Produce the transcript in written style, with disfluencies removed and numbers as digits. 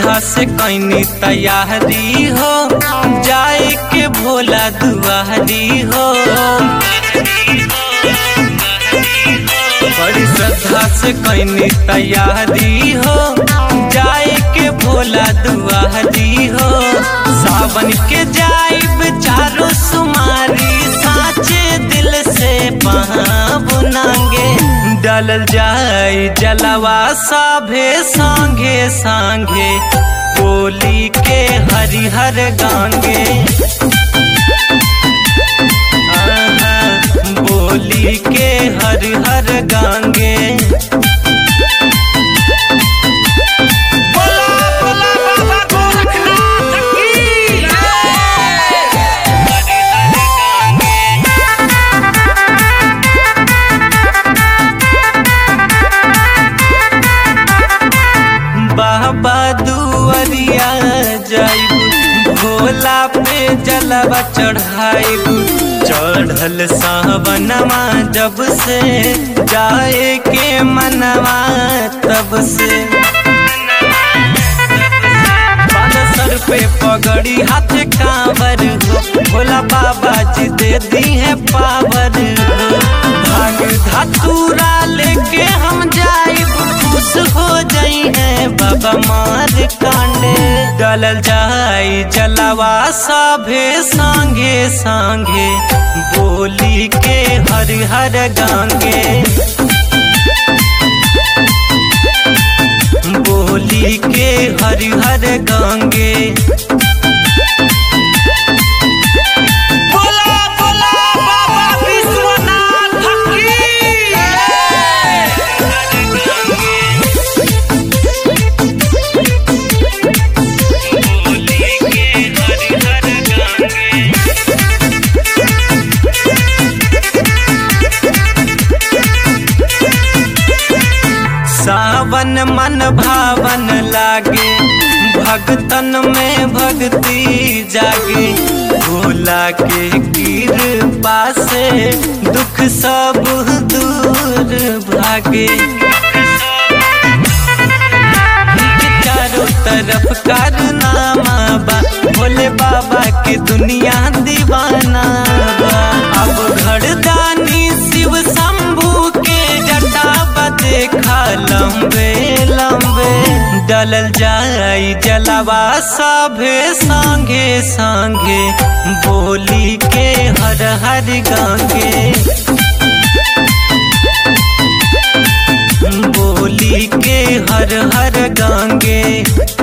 श्रद्धा से कैनी तैयारी हो, जाए के भोला दुआरी हो। बड़ी श्रद्धा से कैनी तैयारी हो, जाए के भोला दुआरी हो। सावन के जाइब चारों सुमारी, साचे दिल से बुनांगे। डालल जाई जलवा सभे संगे संगे, बोली के हरिहर गांगे। बोली के हरिहर गांगे। बाबा दुआरिया जाइबू, भोला पे जलवा चढ़ाइबू। चढ़ल सावनमा जब से, जाए के मनवा तब से। सर पे पगड़ी हाथ कांवर हो, भोला बाबा जी दे दी है पावर हो। भाग धतूरा लेके हम जाइब, खुश हो जाई है बाबा मार कांडे। डालल जाई जलवा सभे संगे संगे, बोली के हरिहर गांगे। बोली के हरिहर गांगे। बोला बोला बाबा विश्वनाथ की। बोली के हरिहर गांगे। सावन मन भावन लागे, भगतन में भक्ति जागे। भोला के कृपा से दुख सब दूर भागे। चारों तरफ कारनामा बा, भोले बाबा के दुनिया दीवाना बा। अब घरदानी शिव शंभू के जटा देखा लंबे लंबे। डालल जाई जलवा सभे संगे संगे, बोली के हर हर गांगे। बोली के हर हर गांगे।